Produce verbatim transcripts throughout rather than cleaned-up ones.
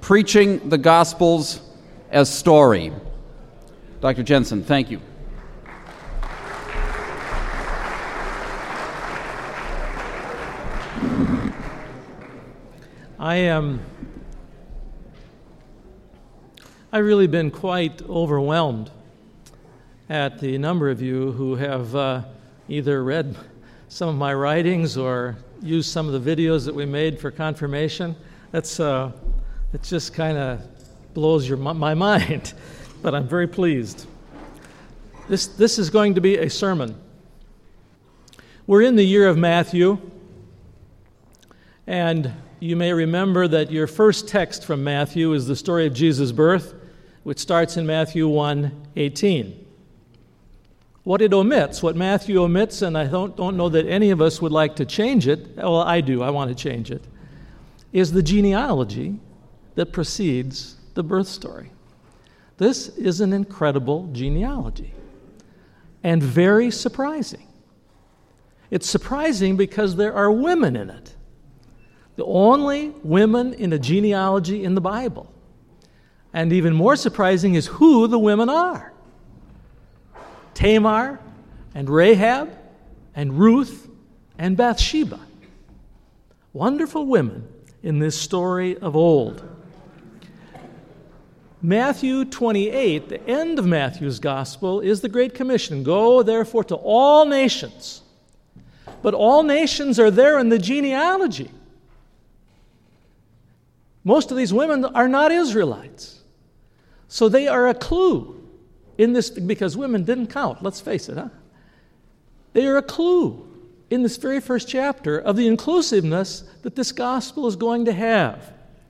Preaching the Gospels as Story. Doctor Jensen, thank you. I am. I've really been quite overwhelmed at the number of you who have uh, either read some of my writings or used some of the videos that we made for confirmation. That's uh, it just kind of blows your my mind, but I'm very pleased. This this is going to be a sermon. We're in the year of Matthew, and you may remember that your first text from Matthew is the story of Jesus' birth, which starts in Matthew one eighteen. What it omits, what Matthew omits, and I don't, don't know that any of us would like to change it, well, I do, I want to change it, is the genealogy that precedes the birth story. This is an incredible genealogy and very surprising. It's surprising because there are women in it. The only women in a genealogy in the Bible. And even more surprising is who the women are. Tamar and Rahab and Ruth and Bathsheba. Wonderful women in this story of old. Matthew twenty-eight, the end of Matthew's gospel, is the Great Commission. Go, therefore, to all nations. But all nations are there in the genealogy. Most of these women are not Israelites. So they are a clue in this, because women didn't count, let's face it, huh? They are a clue in this very first chapter of the inclusiveness that this gospel is going to have.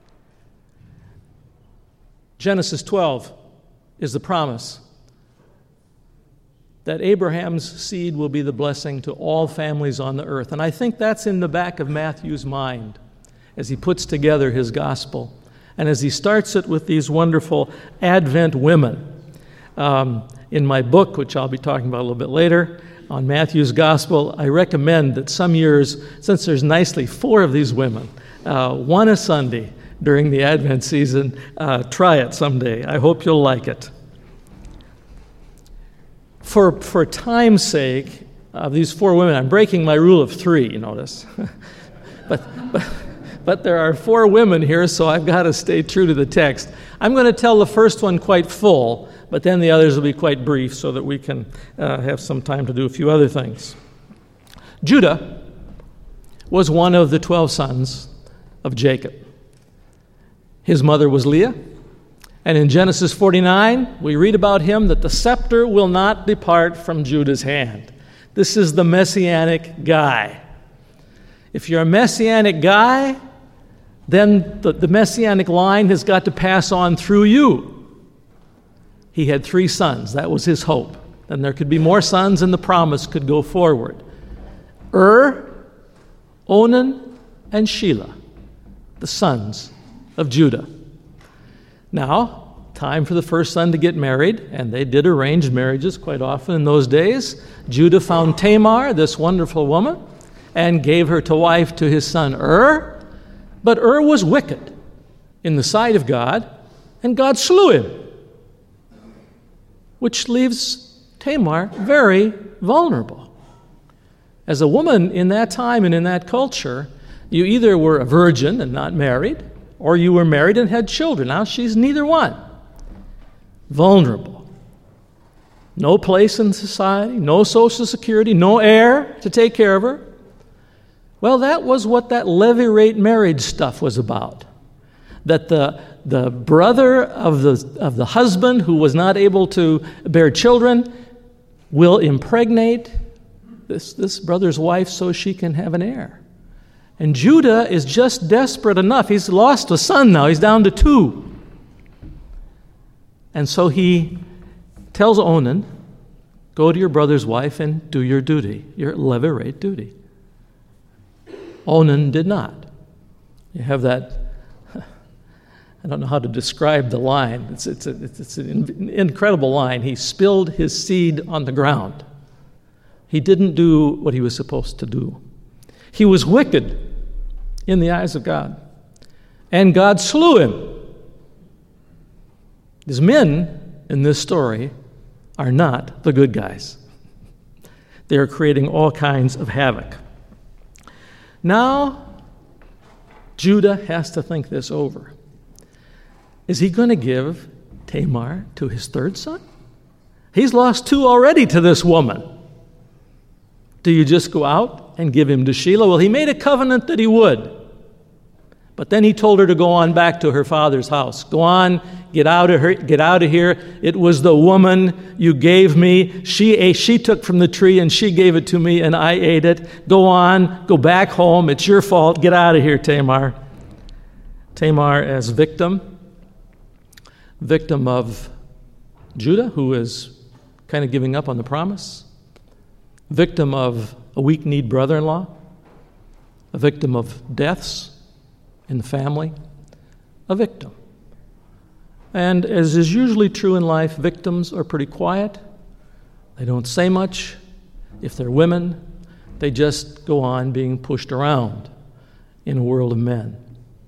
Genesis twelve is the promise that Abraham's seed will be the blessing to all families on the earth. And I think that's in the back of Matthew's mind as he puts together his gospel and as he starts it with these wonderful Advent women. Um, in my book, which I'll be talking about a little bit later, on Matthew's gospel, I recommend that some years, since there's nicely four of these women, uh, one a Sunday during the Advent season, uh, try it someday. I hope you'll like it. For, for time's sake, of these four women, I'm breaking my rule of three, you notice. but, but, but there are four women here, so I've got to stay true to the text. I'm going to tell the first one quite full, but then the others will be quite brief so that we can uh, have some time to do a few other things. Judah was one of the twelve sons of Jacob. His mother was Leah, and in Genesis forty-nine, we read about him that the scepter will not depart from Judah's hand. This is the messianic guy. If you're a messianic guy, then the, the messianic line has got to pass on through you. He had three sons. That was his hope. Then there could be more sons and the promise could go forward. Ur, Onan, and Shelah, the sons of Judah. Now, time for the first son to get married, and they did arranged marriages quite often in those days. Judah found Tamar, this wonderful woman, and gave her to wife to his son Ur. But Ur was wicked in the sight of God, and God slew him, which leaves Tamar very vulnerable. As a woman in that time and in that culture, you either were a virgin and not married, or you were married and had children. Now she's neither one. Vulnerable. No place in society, no social security, no heir to take care of her. Well, that was what that levirate marriage stuff was about. That the, the brother of the, of the husband who was not able to bear children will impregnate this, this brother's wife so she can have an heir. And Judah is just desperate enough. He's lost a son now. He's down to two. And so he tells Onan, go to your brother's wife and do your duty, your levirate duty. Onan did not. You have that, I don't know how to describe the line. It's, it's, a, it's an incredible line. He spilled his seed on the ground. He didn't do what he was supposed to do. He was wicked in the eyes of God. And God slew him These men in this story are not the good guys. They are creating all kinds of havoc. Now, Judah has to think this over. Is he going to give Tamar to his third son? He's lost two already to this woman. Do you just go out and give him to Shelah? Well, he made a covenant that he would. But then he told her to go on back to her father's house. Go on, get out of her, get out of here. It was the woman you gave me. She ate, she took from the tree and she gave it to me and I ate it. Go on, go back home. It's your fault. Get out of here, Tamar. Tamar as victim, victim of Judah, who is kind of giving up on the promise, victim of a weak-kneed brother-in-law, a victim of deaths in the family, a victim. And as is usually true in life, victims are pretty quiet. They don't say much. If they're women, they just go on being pushed around in a world of men.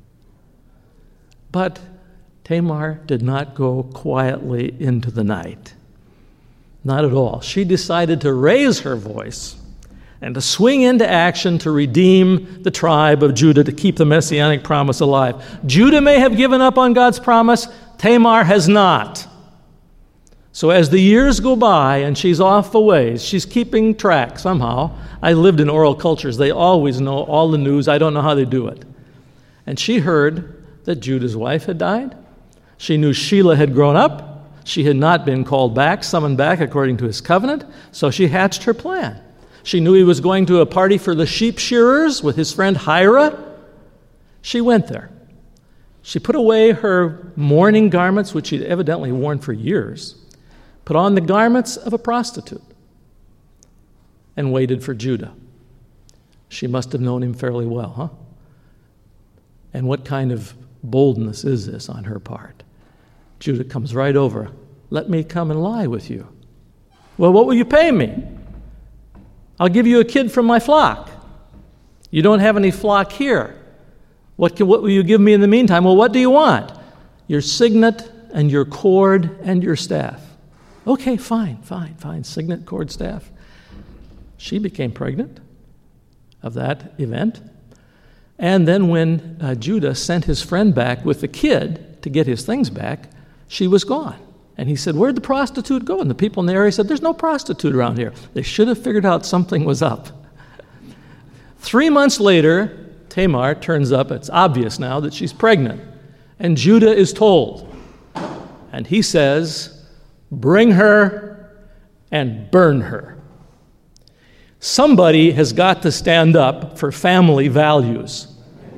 But Tamar did not go quietly into the night. Not at all. She decided to raise her voice and to swing into action to redeem the tribe of Judah, to keep the messianic promise alive. Judah may have given up on God's promise. Tamar has not. So as the years go by and she's off a ways, she's keeping track somehow. I lived in oral cultures. They always know all the news. I don't know how they do it. And she heard that Judah's wife had died. She knew Shelah had grown up. She had not been called back, summoned back according to his covenant. So she hatched her plan. She knew he was going to a party for the sheep shearers with his friend Hira. She went there. She put away her mourning garments, which she'd evidently worn for years, put on the garments of a prostitute, and waited for Judah. She must have known him fairly well, huh? And what kind of boldness is this on her part? Judah comes right over. Let me come and lie with you. Well, what will you pay me? I'll give you a kid from my flock. You don't have any flock here. What, can, what will you give me in the meantime? Well, what do you want? Your signet and your cord and your staff. Okay, fine, fine, fine. Signet, cord, staff. She became pregnant of that event. And then when uh, Judah sent his friend back with the kid to get his things back, she was gone. And he said, where'd the prostitute go? And the people in the area said, there's no prostitute around here. They should have figured out something was up. Three months later, Tamar turns up. It's obvious now that she's pregnant. And Judah is told. And he says, bring her and burn her. Somebody has got to stand up for family values.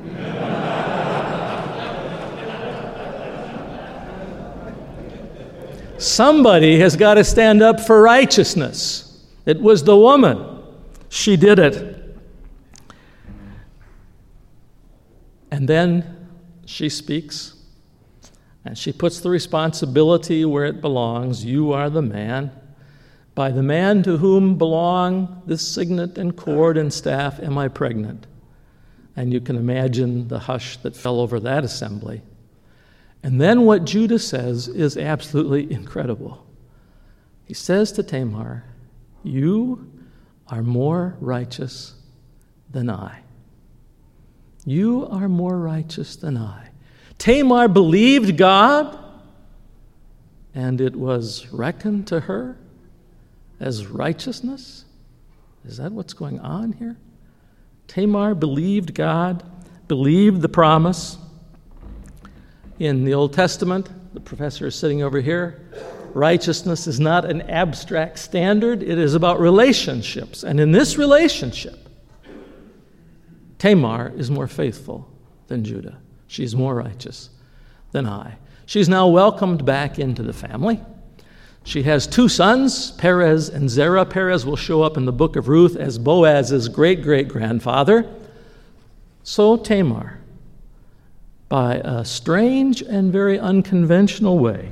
Somebody has got to stand up for righteousness. It was the woman. She did it. And then she speaks, and she puts the responsibility where it belongs. You are the man. By the man to whom belong this signet and cord and staff am I pregnant. And you can imagine the hush that fell over that assembly. And then what Judah says is absolutely incredible. He says to Tamar, you are more righteous than I. You are more righteous than I. Tamar believed God, and it was reckoned to her as righteousness. Is that what's going on here? Tamar believed God, believed the promise. In the Old Testament, the professor is sitting over here, righteousness is not an abstract standard, it is about relationships. And in this relationship, Tamar is more faithful than Judah. She's more righteous than I. She's now welcomed back into the family. She has two sons, Perez and Zerah. Perez will show up in the book of Ruth as Boaz's great-great-grandfather. So Tamar, by a strange and very unconventional way,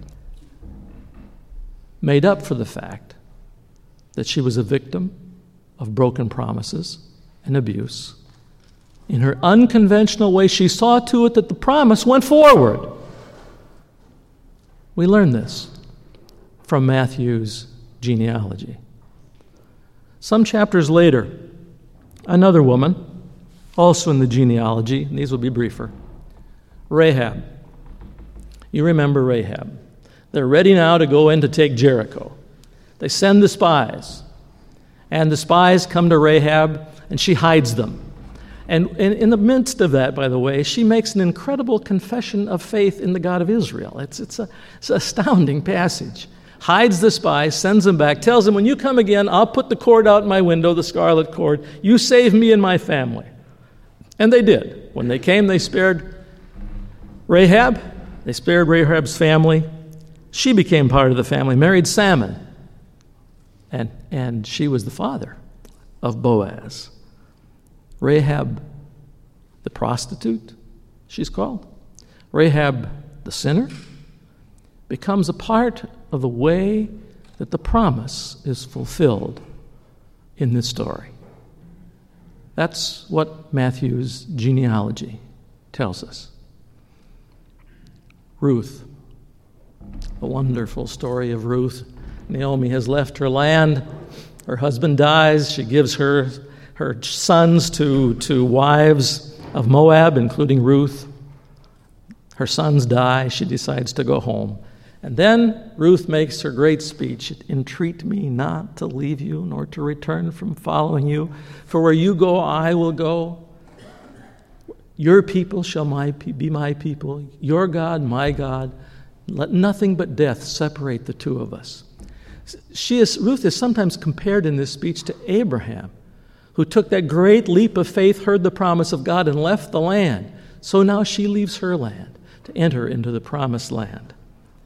made up for the fact that she was a victim of broken promises and abuse. In her unconventional way, she saw to it that the promise went forward. We learn this from Matthew's genealogy. Some chapters later, another woman, also in the genealogy, and these will be briefer, Rahab. You remember Rahab. They're ready now to go in to take Jericho. They send the spies, and the spies come to Rahab, and she hides them. And in, in the midst of that, by the way, she makes an incredible confession of faith in the God of Israel. It's, it's, a, it's an astounding passage. Hides the spies, sends them back, tells them, when you come again, I'll put the cord out my window, the scarlet cord. You save me and my family. And they did. When they came, they spared Rahab. They spared Rahab's family. She became part of the family, married Salmon. And, and she was the father of Boaz. Rahab, the prostitute, she's called. Rahab, the sinner, becomes a part of the way that the promise is fulfilled in this story. That's what Matthew's genealogy tells us. Ruth, a wonderful story of Ruth. Naomi has left her land. Her husband dies. She gives her, her sons to, to wives of Moab, including Ruth. Her sons die. She decides to go home. And then Ruth makes her great speech, "Entreat me not to leave you, nor to return from following you. For where you go, I will go. Your people shall my, be my people. Your God, my God. Let nothing but death separate the two of us." She is, Ruth is sometimes compared in this speech to Abraham, who took that great leap of faith, heard the promise of God, and left the land. So now she leaves her land to enter into the promised land.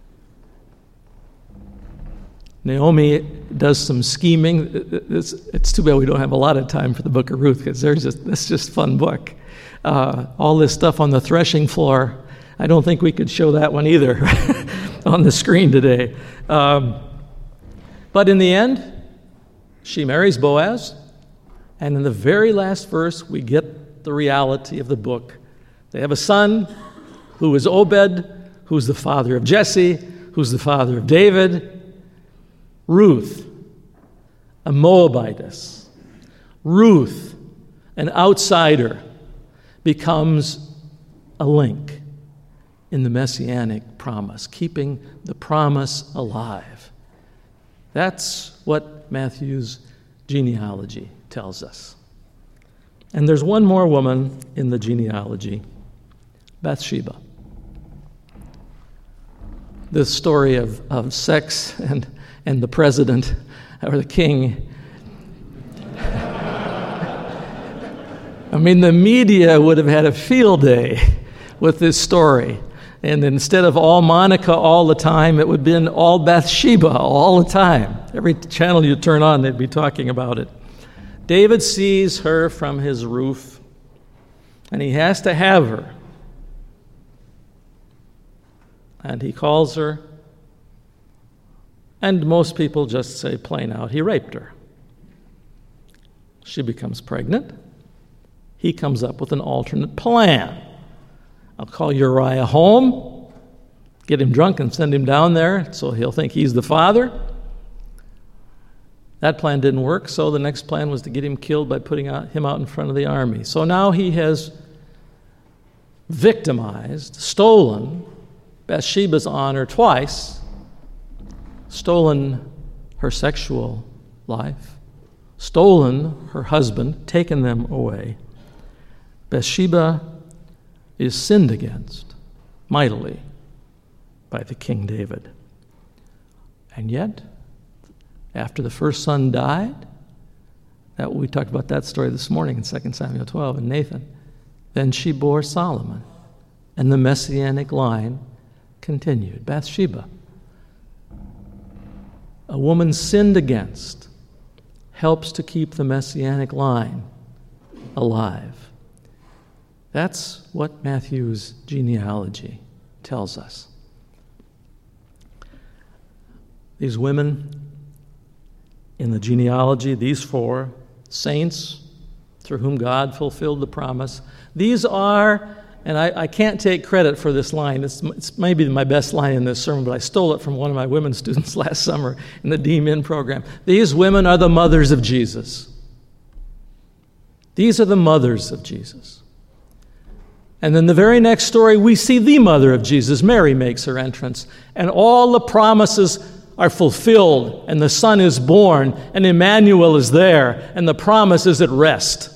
Naomi does some scheming. It's, it's too bad we don't have a lot of time for the book of Ruth, because there's just that's just a fun book. Uh, all this stuff on the threshing floor, I don't think we could show that one either on the screen today. Um, but in the end, she marries Boaz, and in the very last verse, we get the reality of the book. They have a son who is Obed, who's the father of Jesse, who's the father of David. Ruth, a Moabitess. Ruth, an outsider, becomes a link in the messianic promise, keeping the promise alive. That's what Matthew's genealogy tells us. And there's one more woman in the genealogy, Bathsheba. This story of, of sex and, and the president or the king. I mean, the media would have had a field day with this story. And instead of all Monica all the time, it would have been all Bathsheba all the time. Every channel you turn on, they'd be talking about it. David sees her from his roof, and he has to have her. And he calls her, and most people just say plain out, he raped her. She becomes pregnant. He comes up with an alternate plan. I'll call Uriah home, get him drunk and send him down there so he'll think he's the father. That plan didn't work, so the next plan was to get him killed by putting out, him out in front of the army. So now he has victimized, stolen Bathsheba's honor twice, stolen her sexual life, stolen her husband, taken them away. Bathsheba is sinned against mightily by the King David. And yet, after the first son died, that we talked about that story this morning in Second Samuel twelve and Nathan, then she bore Solomon, and the messianic line continued. Bathsheba, a woman sinned against, helps to keep the messianic line alive. That's what Matthew's genealogy tells us. These women in the genealogy, these four saints through whom God fulfilled the promise, these are And I, I can't take credit for this line. It's, it's maybe my best line in this sermon, but I stole it from one of my women students last summer in the D Min program. These women are the mothers of Jesus. These are the mothers of Jesus. And then the very next story, we see the mother of Jesus. Mary makes her entrance. And all the promises are fulfilled, and the Son is born, and Emmanuel is there, and the promise is at rest.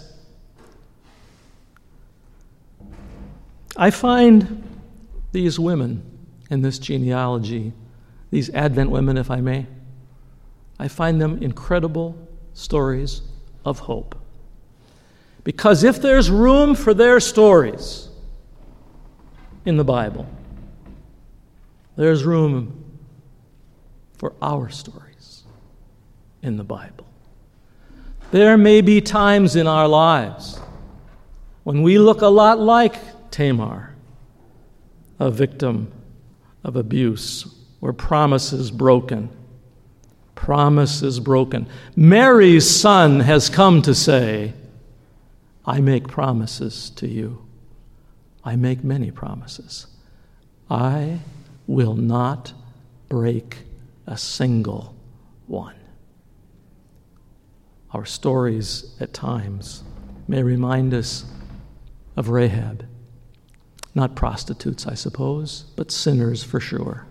I find these women in this genealogy, these Advent women, if I may, I find them incredible stories of hope. Because if there's room for their stories in the Bible, there's room for our stories in the Bible. There may be times in our lives when we look a lot like Tamar, a victim of abuse, where promises broken. Promises broken. Mary's son has come to say, I make promises to you. I make many promises. I will not break a single one. Our stories at times may remind us of Rahab. Not prostitutes, I suppose, but sinners for sure.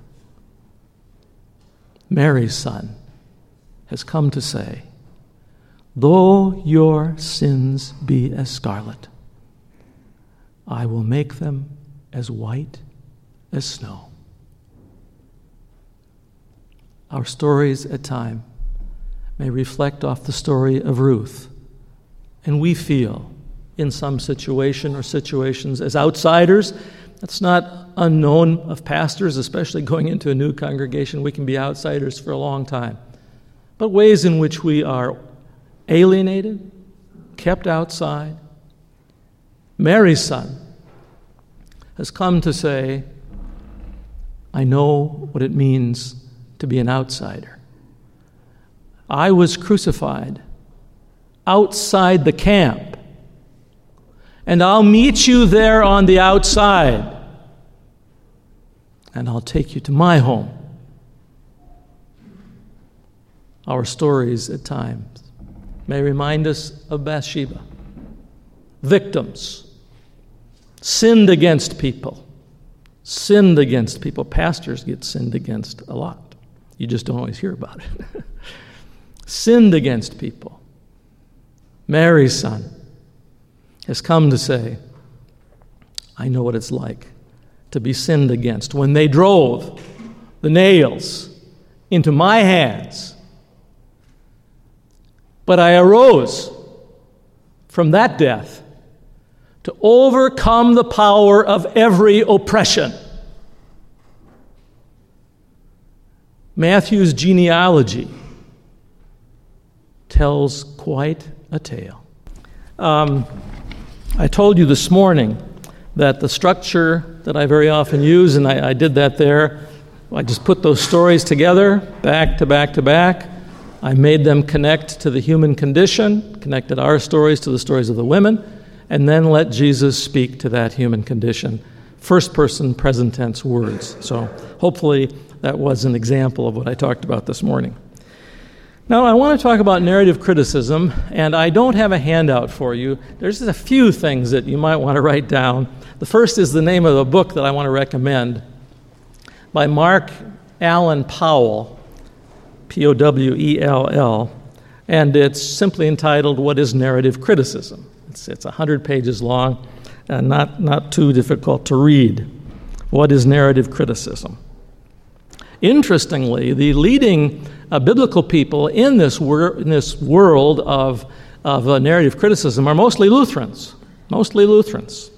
Mary's son has come to say, though your sins be as scarlet, I will make them as white as snow. Our stories at times may reflect off the story of Ruth, and we feel in some situation or situations as outsiders. That's not unknown of pastors, especially going into a new congregation. We can be outsiders for a long time. But ways in which we are alienated, kept outside. Mary's son has come to say, I know what it means to be an outsider. I was crucified outside the camp, and I'll meet you there on the outside, and I'll take you to my home. Our stories at times may remind us of Bathsheba. Victims, sinned against people, sinned against people. Pastors get sinned against a lot. You just don't always hear about it. Sinned against people. Mary's son has come to say, I know what it's like to be sinned against. When they drove the nails into my hands, but I arose from that death to overcome the power of every oppression. Matthew's genealogy tells quite a tale. Um, I told you this morning that the structure that I very often use, and I, I did that there, I just put those stories together, back to back to back. I made them connect to the human condition, connected our stories to the stories of the women, and then let Jesus speak to that human condition. First person, present tense words. So hopefully that was an example of what I talked about this morning. Now, I want to talk about narrative criticism, and I don't have a handout for you. There's just a few things that you might want to write down. The first is the name of the book that I want to recommend by Mark Allen Powell, P O W E L L, and it's simply entitled, What is Narrative Criticism? It's, it's one hundred pages long, and not, not too difficult to read. What is narrative criticism? Interestingly, the leading uh, biblical people in this, wor- in this world of, of uh, narrative criticism are mostly Lutherans, mostly Lutherans.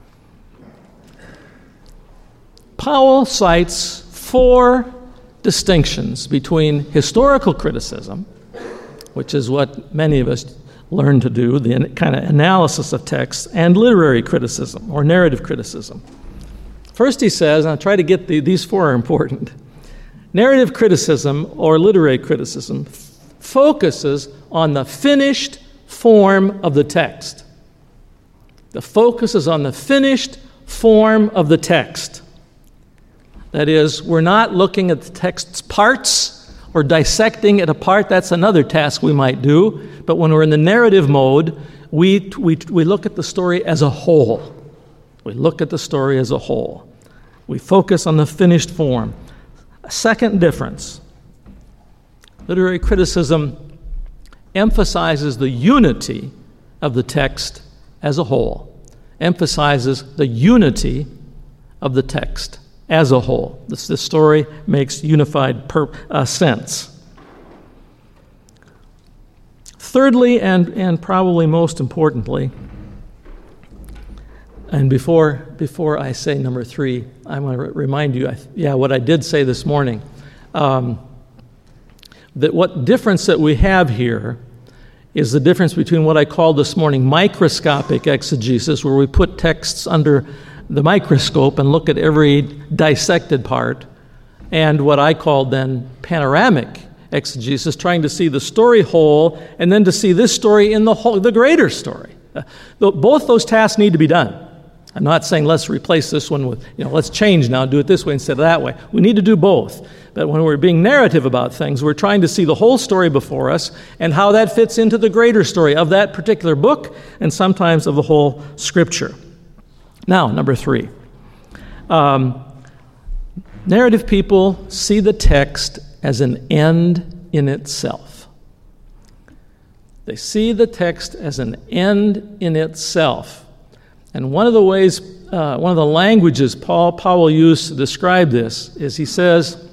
Powell cites four distinctions between historical criticism, which is what many of us learn to do, the kind of analysis of texts, and literary criticism or narrative criticism. First he says, and I'll try to get the, these four are important. Narrative criticism or literary criticism f- focuses on the finished form of the text. The focus is on the finished form of the text. That is, we're not looking at the text's parts or dissecting it apart. That's another task we might do. But when we're in the narrative mode, we, we, we look at the story as a whole. We look at the story as a whole. We focus on the finished form. A second difference. Literary criticism emphasizes the unity of the text as a whole. Emphasizes the unity of the text as a whole. This, this story makes unified per, uh, sense. Thirdly, and, and probably most importantly, and before, before I say number three, I want to re- remind you, I, yeah, what I did say this morning, um, that what difference that we have here is the difference between what I called this morning microscopic exegesis, where we put texts under the microscope and look at every dissected part, and what I called then panoramic exegesis, trying to see the story whole and then to see this story in the whole, the greater story. Uh, both those tasks need to be done. I'm not saying let's replace this one with, you know, let's change now, do it this way instead of that way. We need to do both. But when we're being narrative about things, we're trying to see the whole story before us and how that fits into the greater story of that particular book and sometimes of the whole Scripture. Now, number three. Um, narrative people see the text as an end in itself. They see the text as an end in itself. And one of the ways, uh, one of the languages Paul Powell used to describe this is he says,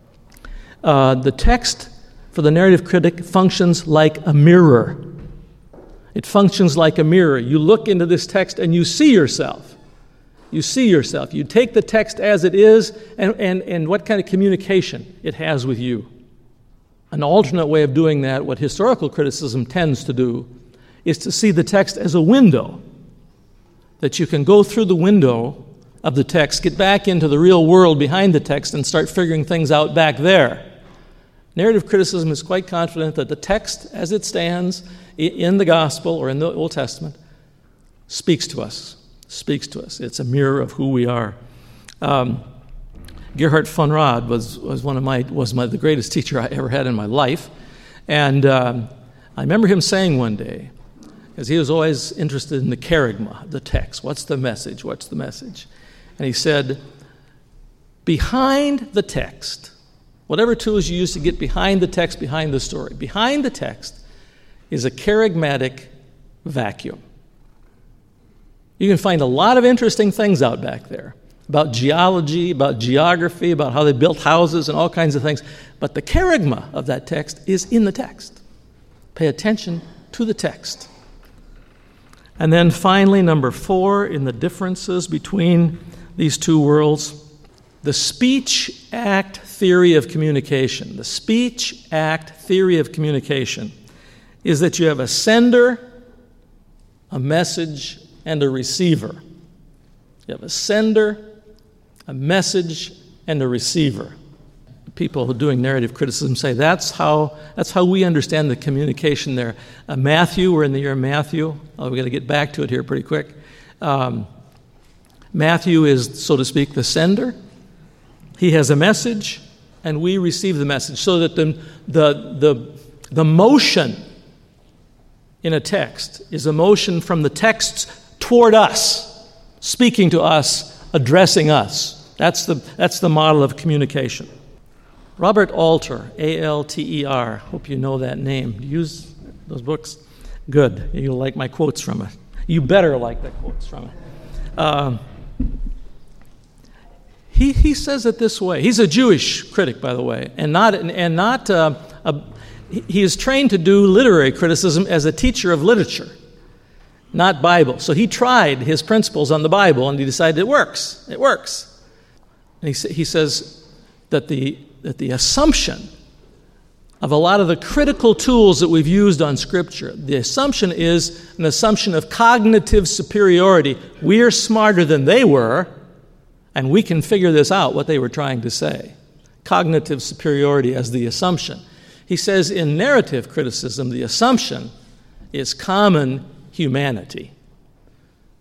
uh, the text for the narrative critic functions like a mirror. It functions like a mirror. You look into this text and you see yourself. You see yourself. You take the text as it is and, and, and what kind of communication it has with you. An alternate way of doing that, what historical criticism tends to do, is to see the text as a window, that you can go through the window of the text, get back into the real world behind the text, and start figuring things out back there. Narrative criticism is quite confident that the text as it stands in the Gospel or in the Old Testament speaks to us, speaks to us. It's a mirror of who we are. Um, Gerhard von Rad was, was one of my, was my, the greatest teacher I ever had in my life. And um, I remember him saying one day, because he was always interested in the kerygma, the text. What's the message? What's the message? And he said, behind the text, whatever tools you use to get behind the text, behind the story, behind the text is a kerygmatic vacuum. You can find a lot of interesting things out back there about geology, about geography, about how they built houses and all kinds of things. But the kerygma of that text is in the text. Pay attention to the text. And then finally, number four, in the differences between these two worlds, the speech act theory of communication. The speech act theory of communication is that you have a sender, a message, and a receiver. You have a sender, a message, and a receiver. People who are doing narrative criticism say that's how that's how we understand the communication there. Uh, Matthew, we're in the year of Matthew. Oh, we've got to get back to it here pretty quick. Um, Matthew is, so to speak, the sender. He has a message, and we receive the message, so that the the the, the motion in a text is a motion from the text toward us, speaking to us, addressing us. That's the that's the model of communication. Robert Alter, A L T E R, hope you know that name. Do you use those books? Good. You'll like my quotes from it. You better like the quotes from it. Um, he, he says it this way. He's a Jewish critic, by the way, and not, and not uh, a, he is trained to do literary criticism as a teacher of literature, not Bible. So he tried his principles on the Bible, and he decided it works. It works. And he, he says that the that the assumption of a lot of the critical tools that we've used on Scripture, the assumption is an assumption of cognitive superiority. We're smarter than they were, and we can figure this out, what they were trying to say. Cognitive superiority as the assumption. He says in narrative criticism, the assumption is common humanity.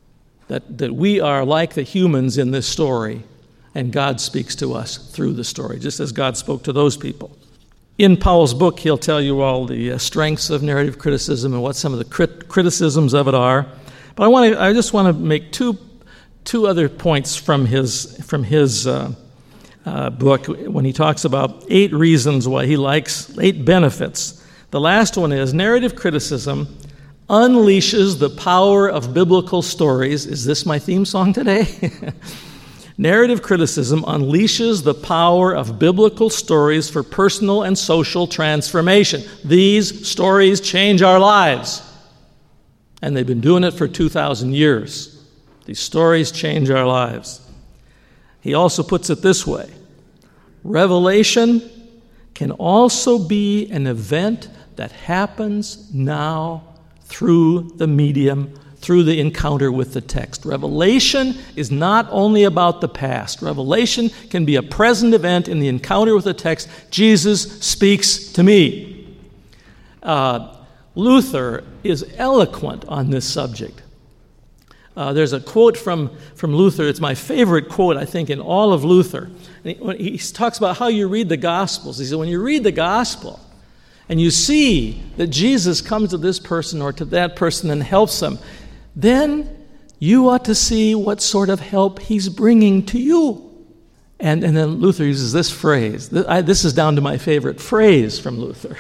that, that we are like the humans in this story, and God speaks to us through the story, just as God spoke to those people. In Powell's book, he'll tell you all the uh, strengths of narrative criticism and what some of the crit- criticisms of it are. But I want to, I just want to make two, two other points from his, from his uh, uh, book when he talks about eight reasons why he likes, eight benefits. The last one is narrative criticism unleashes the power of biblical stories. Is this my theme song today? Narrative criticism unleashes the power of biblical stories for personal and social transformation. These stories change our lives. And they've been doing it for two thousand years. These stories change our lives. He also puts it this way. Revelation can also be an event that happens now through the medium, through the encounter with the text. Revelation is not only about the past. Revelation can be a present event in the encounter with the text. Jesus speaks to me. Uh, Luther is eloquent on this subject. Uh, there's a quote from, from Luther. It's my favorite quote, I think, in all of Luther. And he, he talks about how you read the Gospels. He said, when you read the Gospel and you see that Jesus comes to this person or to that person and helps them, then you ought to see what sort of help he's bringing to you. And, and then Luther uses this phrase. This, I, this is down to my favorite phrase from Luther.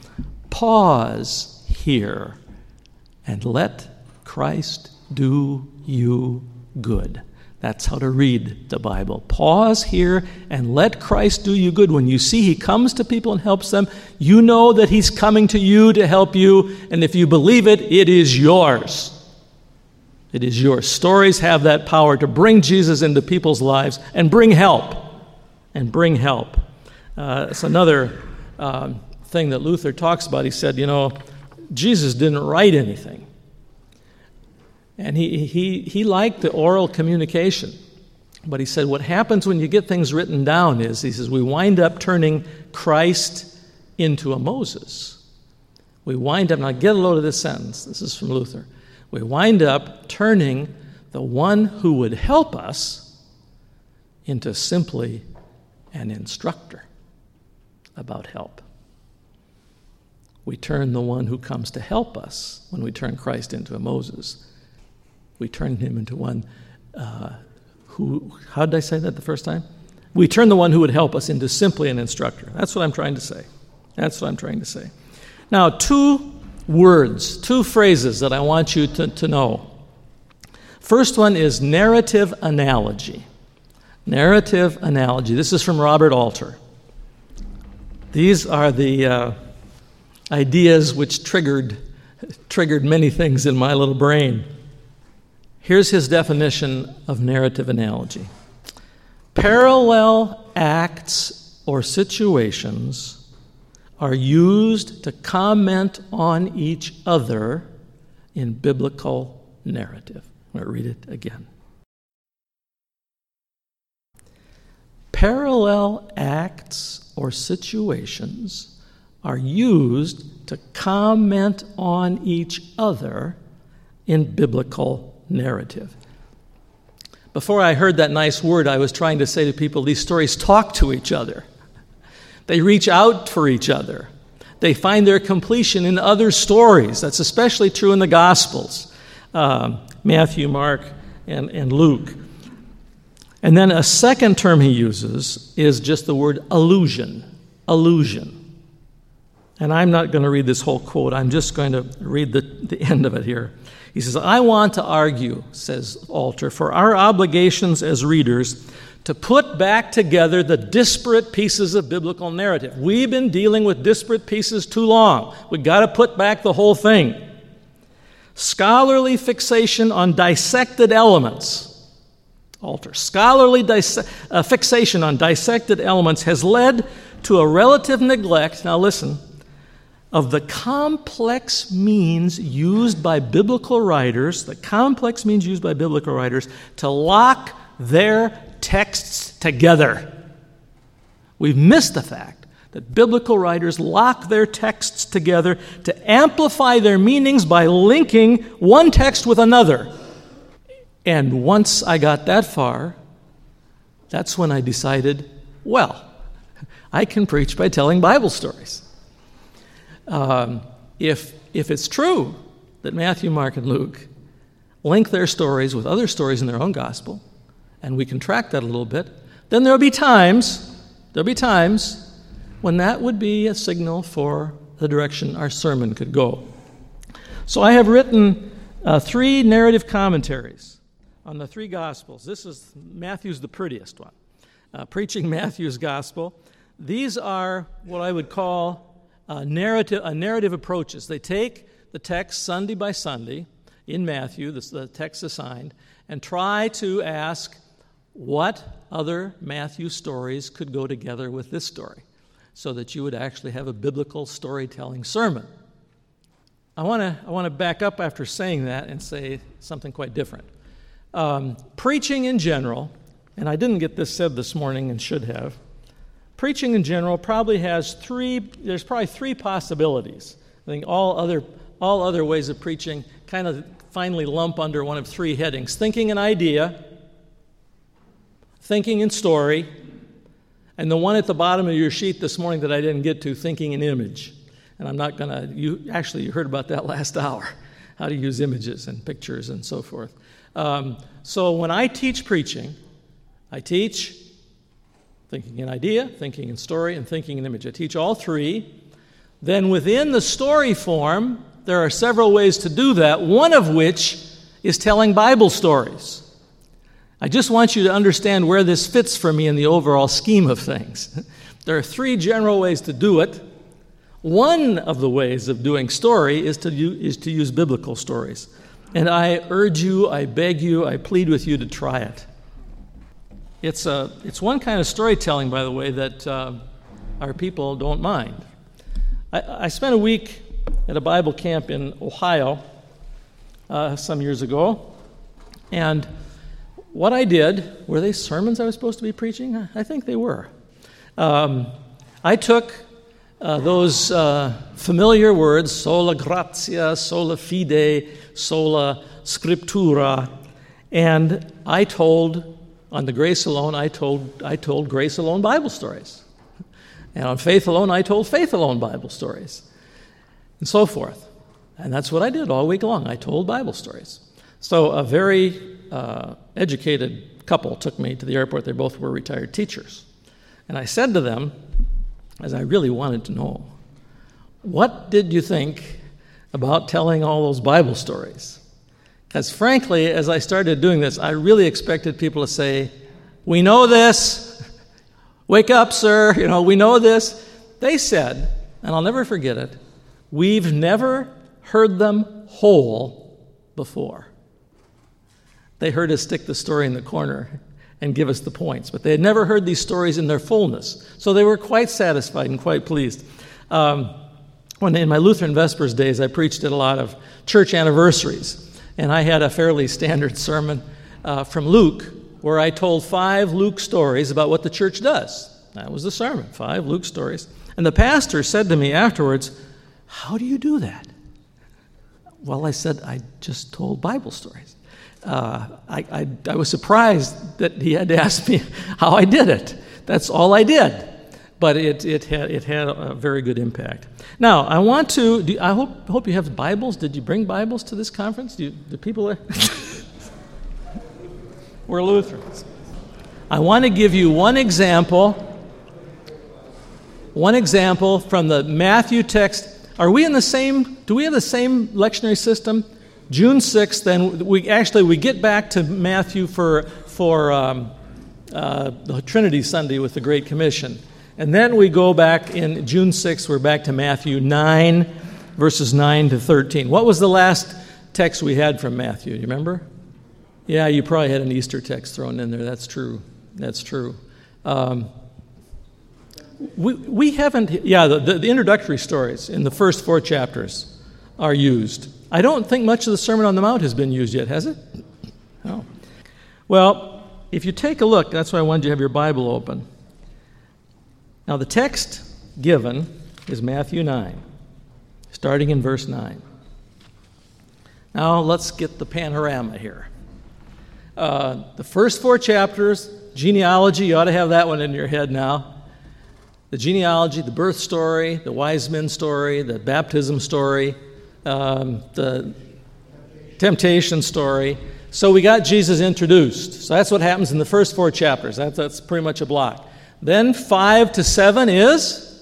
Pause here and let Christ do you good. That's how to read the Bible. Pause here and let Christ do you good. When you see he comes to people and helps them, you know that he's coming to you to help you. And if you believe it, it is yours. It is yours. Stories have that power to bring Jesus into people's lives and bring help. And bring help. Uh, it's another uh, thing that Luther talks about. He said, you know, Jesus didn't write anything. And he, he, he liked the oral communication. But he said what happens when you get things written down is, he says, we wind up turning Christ into a Moses. We wind up, now get a load of this sentence. This is from Luther. We wind up turning the one who would help us into simply an instructor about help. We turn the one who comes to help us, when we turn Christ into a Moses, we turn him into one uh, who, how did I say that the first time? We turn the one who would help us into simply an instructor. That's what I'm trying to say. That's what I'm trying to say. Now, two words, two phrases that I want you to, to know. First one is narrative analogy. Narrative analogy. This is from Robert Alter. These are the uh, ideas which triggered, triggered many things in my little brain. Here's his definition of narrative analogy. Parallel acts or situations are used to comment on each other in biblical narrative. I'm going to read it again. Parallel acts or situations are used to comment on each other in biblical narrative. Before I heard that nice word, I was trying to say to people, these stories talk to each other. They reach out for each other. They find their completion in other stories. That's especially true in the Gospels, uh, Matthew, Mark, and, and Luke. And then a second term he uses is just the word allusion. Allusion. And I'm not going to read this whole quote. I'm just going to read the, the end of it here. He says, I want to argue, says Alter, for our obligations as readers to put back together the disparate pieces of biblical narrative. We've been dealing with disparate pieces too long. We've got to put back the whole thing. Scholarly fixation on dissected elements. Alter. Scholarly dis- uh, fixation on dissected elements has led to a relative neglect, now listen, of the complex means used by biblical writers, the complex means used by biblical writers to lock their texts together. We've missed the fact that biblical writers lock their texts together to amplify their meanings by linking one text with another. And once I got that far, that's when I decided, well, I can preach by telling Bible stories. Um, if, if it's true that Matthew, Mark, and Luke link their stories with other stories in their own gospel, and we can track that a little bit, then there'll be times, there'll be times when that would be a signal for the direction our sermon could go. So I have written uh, three narrative commentaries on the three Gospels. This is Matthew's the prettiest one, uh, preaching Matthew's Gospel. These are what I would call uh, narrative, uh, narrative approaches. They take the text Sunday by Sunday in Matthew, this, the text assigned, and try to ask what other Matthew stories could go together with this story so that you would actually have a biblical storytelling sermon. I want to I want to back up after saying that and say something quite different. Um, preaching in general, and I didn't get this said this morning and should have, preaching in general probably has three, there's probably three possibilities. I think all other all other ways of preaching kind of finally lump under one of three headings: thinking an idea, thinking in story, and the one at the bottom of your sheet this morning that I didn't get to, thinking in image. And I'm not going to, you actually you heard about that last hour, how to use images and pictures and so forth. Um, so when I teach preaching, I teach thinking in idea, thinking in story, and thinking in image. I teach all three. Then within the story form, there are several ways to do that, one of which is telling Bible stories. I just want you to understand where this fits for me in the overall scheme of things. There are three general ways to do it. One of the ways of doing story is to use, is to use biblical stories. And I urge you, I beg you, I plead with you to try it. It's, a, it's one kind of storytelling, by the way, that uh, our people don't mind. I, I spent a week at a Bible camp in Ohio uh, some years ago, and what I did, were they sermons I was supposed to be preaching? I think they were. Um, I took uh, those uh, familiar words, sola gratia, sola fide, sola scriptura, and I told, on the grace alone, I told, I told grace alone Bible stories. And on faith alone, I told faith alone Bible stories, and so forth. And that's what I did all week long. I told Bible stories. So a very uh, educated couple took me to the airport. They both were retired teachers. And I said to them, as I really wanted to know, what did you think about telling all those Bible stories? Because frankly, as I started doing this, I really expected people to say, we know this. Wake up, sir. You know, we know this. They said, and I'll never forget it, we've never heard them whole before. They heard us stick the story in the corner and give us the points, but they had never heard these stories in their fullness. So they were quite satisfied and quite pleased. Um, when in my Lutheran Vespers days, I preached at a lot of church anniversaries, and I had a fairly standard sermon uh, from Luke, where I told five Luke stories about what the church does. That was the sermon, five Luke stories. And the pastor said to me afterwards, how do you do that? Well, I said, I just told Bible stories. Uh, I, I, I was surprised that he had to ask me how I did it. That's all I did. But it, it, had, it had a very good impact. Now, I want to, do, I hope, hope you have Bibles. Did you bring Bibles to this conference? Do, you, do people... We're Lutherans. I want to give you one example, one example from the Matthew text. Are we in the same, do we have the same lectionary system? June sixth, then we actually, we get back to Matthew for, for um, uh, the Trinity Sunday with the Great Commission. And then we go back in June sixth, we're back to Matthew nine, verses nine to thirteen. What was the last text we had from Matthew? Do you remember? Yeah, you probably had an Easter text thrown in there. That's true. That's true. Um, we, we haven't, yeah, the, the, the introductory stories in the first four chapters are used. I don't think much of the Sermon on the Mount has been used yet, has it? No. Well, if you take a look, that's why I wanted you to have your Bible open. Now, the text given is Matthew nine, starting in verse nine. Now, let's get the panorama here. Uh, the first four chapters, genealogy, you ought to have that one in your head now. The genealogy, the birth story, the wise men story, the baptism story, um, the temptation story. So we got Jesus introduced. So that's what happens in the first four chapters. That's, that's pretty much a block. Then five to seven is,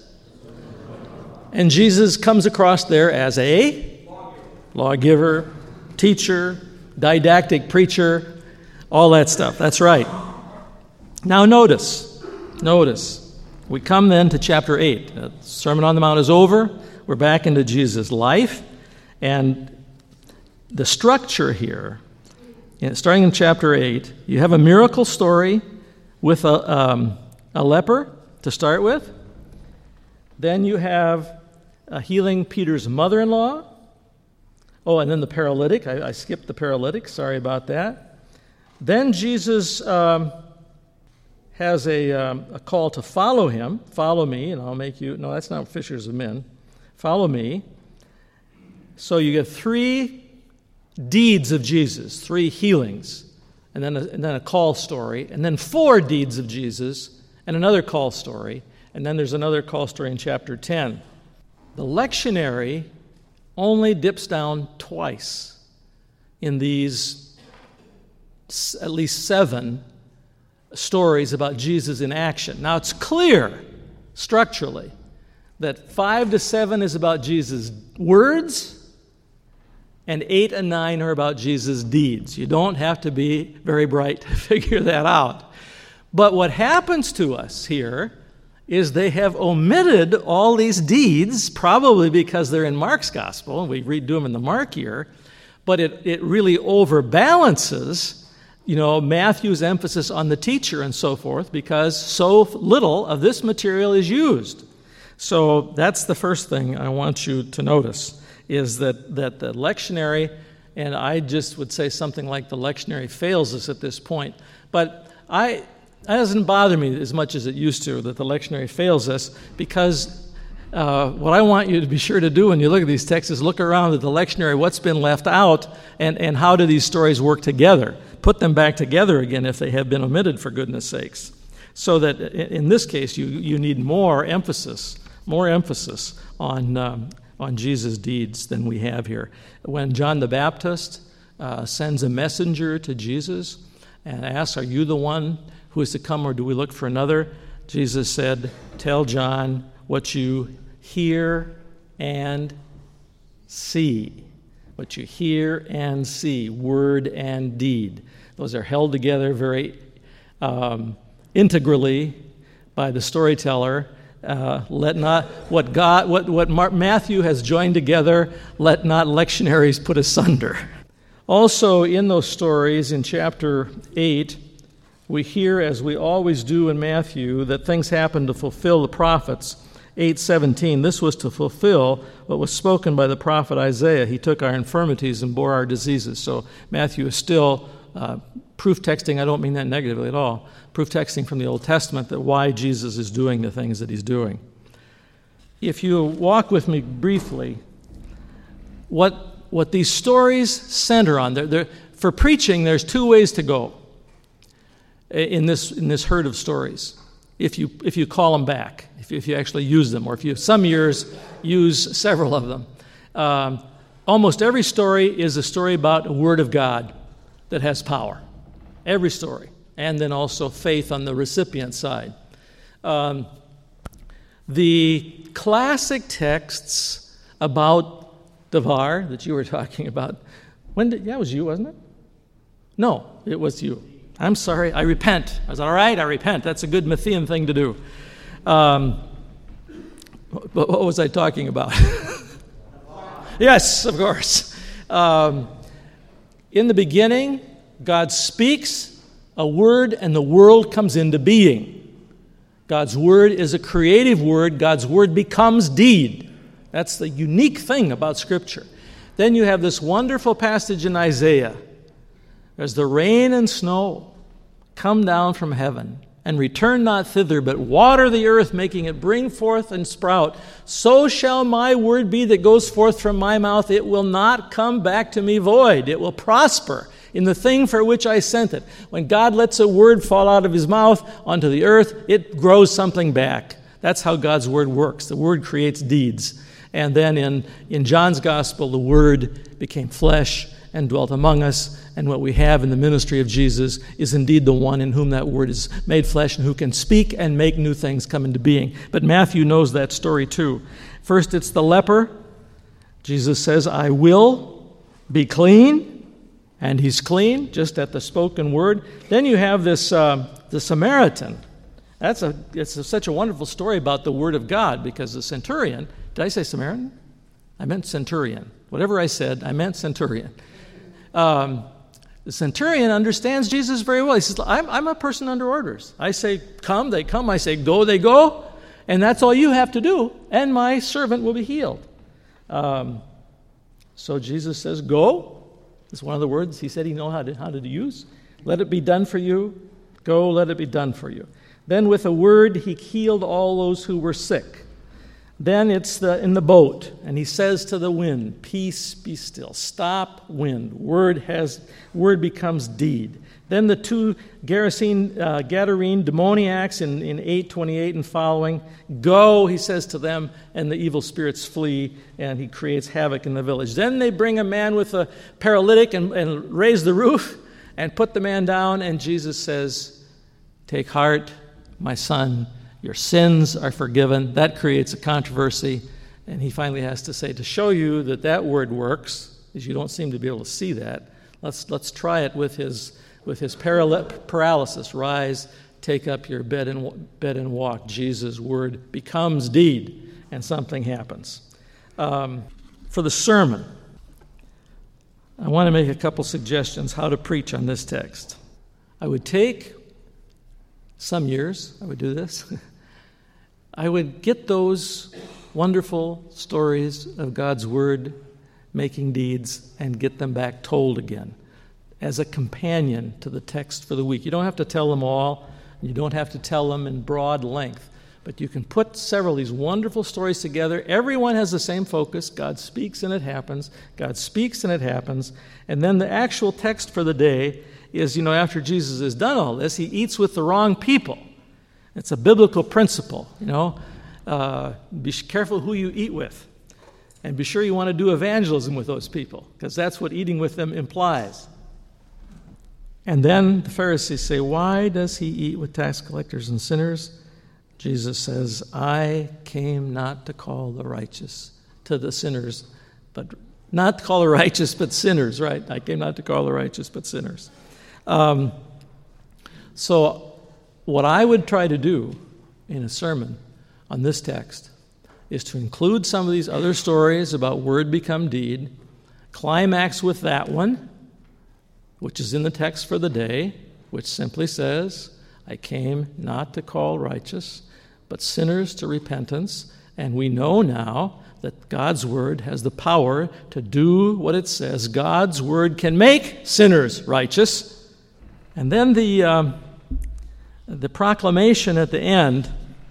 and Jesus comes across there as a lawgiver, teacher, didactic preacher, all that stuff. That's right. Now notice, notice. We come then to chapter eight. The Sermon on the Mount is over. We're back into Jesus' life. And the structure here, starting in chapter eight, you have a miracle story with a, um, a leper to start with. Then you have uh, healing Peter's mother-in-law. Oh, and then the paralytic. I, I skipped the paralytic. Sorry about that. Then Jesus Um, has a, um, a call to follow him. Follow me, and I'll make you... No, that's not fishers of men. Follow me. So you get three deeds of Jesus, three healings, and then a, and then a call story, and then four deeds of Jesus, and another call story, and then there's another call story in chapter ten. The lectionary only dips down twice in these at least seven stories about Jesus in action. Now, it's clear structurally that five to seven is about Jesus' words, and eight and nine are about Jesus' deeds. You don't have to be very bright to figure that out. But what happens to us here is they have omitted all these deeds, probably because they're in Mark's gospel, and we redo them in the Mark year, but it, it really overbalances you know, Matthew's emphasis on the teacher and so forth, because so little of this material is used. So that's the first thing I want you to notice, is that, that the lectionary, and I just would say something like the lectionary fails us at this point, but I, it doesn't bother me as much as it used to that the lectionary fails us, because uh, what I want you to be sure to do when you look at these texts is look around at the lectionary, what's been left out, and, and how do these stories work together. Put them back together again if they have been omitted, for goodness sakes. So that in this case, you, you need more emphasis, more emphasis on, um, on Jesus' deeds than we have here. When John the Baptist uh, sends a messenger to Jesus and asks, "Are you the one who is to come, or do we look for another?" Jesus said, "Tell John what you hear and see." What you hear and see, word and deed. Those are held together very um, integrally by the storyteller. Uh, let not what God, what what Mark, Matthew has joined together, let not lectionaries put asunder. Also, in those stories, in chapter eight, we hear, as we always do in Matthew, that things happen to fulfill the prophets. eight seventeen, this was to fulfill what was spoken by the prophet Isaiah. He took our infirmities and bore our diseases. So Matthew is still uh, proof texting. I don't mean that negatively at all. Proof texting from the Old Testament that why Jesus is doing the things that he's doing. If you walk with me briefly, what what these stories center on, they're, they're, for preaching, there's two ways to go in this in this herd of stories. If you if you call them back, if you, if you actually use them, or if you some years use several of them. Um, almost every story is a story about a word of God that has power. Every story. And then also faith on the recipient side. Um, the classic texts about Devar that you were talking about, when did, yeah, it was you, wasn't it? No, it was you. I'm sorry, I repent. I was all right, I repent. That's a good Matthean thing to do. Um, but what was I talking about? Yes, of course. Um, in the beginning, God speaks a word and the world comes into being. God's word is a creative word. God's word becomes deed. That's the unique thing about Scripture. Then you have this wonderful passage in Isaiah. As the rain and snow come down from heaven and return not thither, but water the earth, making it bring forth and sprout, so shall my word be that goes forth from my mouth. It will not come back to me void. It will prosper in the thing for which I sent it. When God lets a word fall out of his mouth onto the earth, it grows something back. That's how God's word works. The word creates deeds. And then in, in John's gospel, the word became flesh and dwelt among us. And what we have in the ministry of Jesus is indeed the one in whom that word is made flesh and who can speak and make new things come into being. But Matthew knows that story too. First, it's the leper. Jesus says, I will be clean. And he's clean, just at the spoken word. Then you have this, uh, the Samaritan. That's a, it's a, such a wonderful story about the word of God, because the centurion, did I say Samaritan? I meant centurion. Whatever I said, I meant centurion. Um, the centurion understands Jesus very well. He says, I'm, I'm a person under orders. I say, come, they come. I say, go, they go. And that's all you have to do, and my servant will be healed. Um, so Jesus says, go. It's one of the words he said he knew how to, how to use. Let it be done for you. Go, let it be done for you. Then with a word, he healed all those who were sick. Then it's the, in the boat, and he says to the wind, peace, be still. Stop, wind. Word has word becomes deed. Then the two Gerasene, uh, Gadarene demoniacs in, in eight twenty-eight and following, go, he says to them, and the evil spirits flee, and he creates havoc in the village. Then they bring a man with a paralytic and, and raise the roof and put the man down, and Jesus says, take heart, my son, your sins are forgiven. That creates a controversy, and he finally has to say, to show you that that word works, because you don't seem to be able to see that, let's let's try it with his with his paral- paralysis. Rise, take up your bed and bed and walk. Jesus' word becomes deed, and something happens. Um, for the sermon, I want to make a couple suggestions how to preach on this text. I would take some years, I would do this. I would get those wonderful stories of God's Word making deeds and get them back told again as a companion to the text for the week. You don't have to tell them all. You don't have to tell them in broad length. But you can put several of these wonderful stories together. Everyone has the same focus. God speaks and it happens. God speaks and it happens. And then the actual text for the day is, you know, after Jesus has done all this, he eats with the wrong people. It's a biblical principle, you know. Uh, be careful who you eat with. And be sure you want to do evangelism with those people, because that's what eating with them implies. And then the Pharisees say, why does he eat with tax collectors and sinners? Jesus says, I came not to call the righteous to the sinners, but not to call the righteous, but sinners, right? I came not to call the righteous, but sinners. Um, so what I would try to do in a sermon on this text is to include some of these other stories about word become deed, climax with that one, which is in the text for the day, which simply says, I came not to call righteous, but sinners to repentance. And we know now that God's word has the power to do what it says. God's word can make sinners righteous. And then the um, the proclamation at the end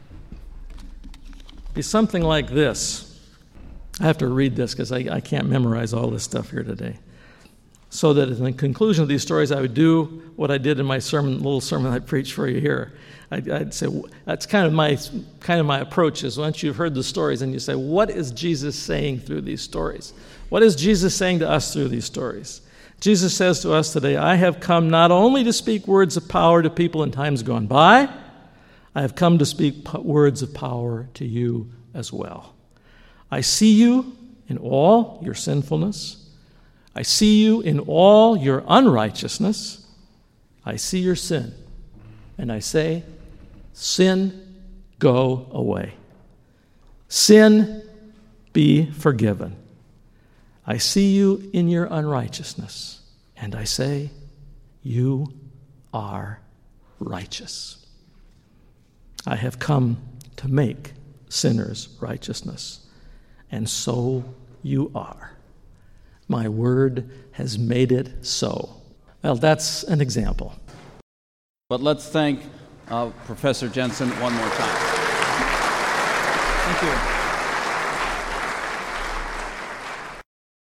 is something like this. I have to read this because I, I can't memorize all this stuff here today. So that in the conclusion of these stories, I would do what I did in my sermon, little sermon I preached for you here. I'd, I'd say that's kind of my kind of my approach is once you've heard the stories and you say, what is Jesus saying through these stories? What is Jesus saying to us through these stories? Jesus says to us today, I have come not only to speak words of power to people in times gone by, I have come to speak p- words of power to you as well. I see you in all your sinfulness. I see you in all your unrighteousness. I see your sin. And I say, sin, go away. Sin, be forgiven. I see you in your unrighteousness, and I say, you are righteous. I have come to make sinners righteousness, and so you are. My word has made it so. Well, that's an example. But let's thank uh, Professor Jensen one more time. Thank you.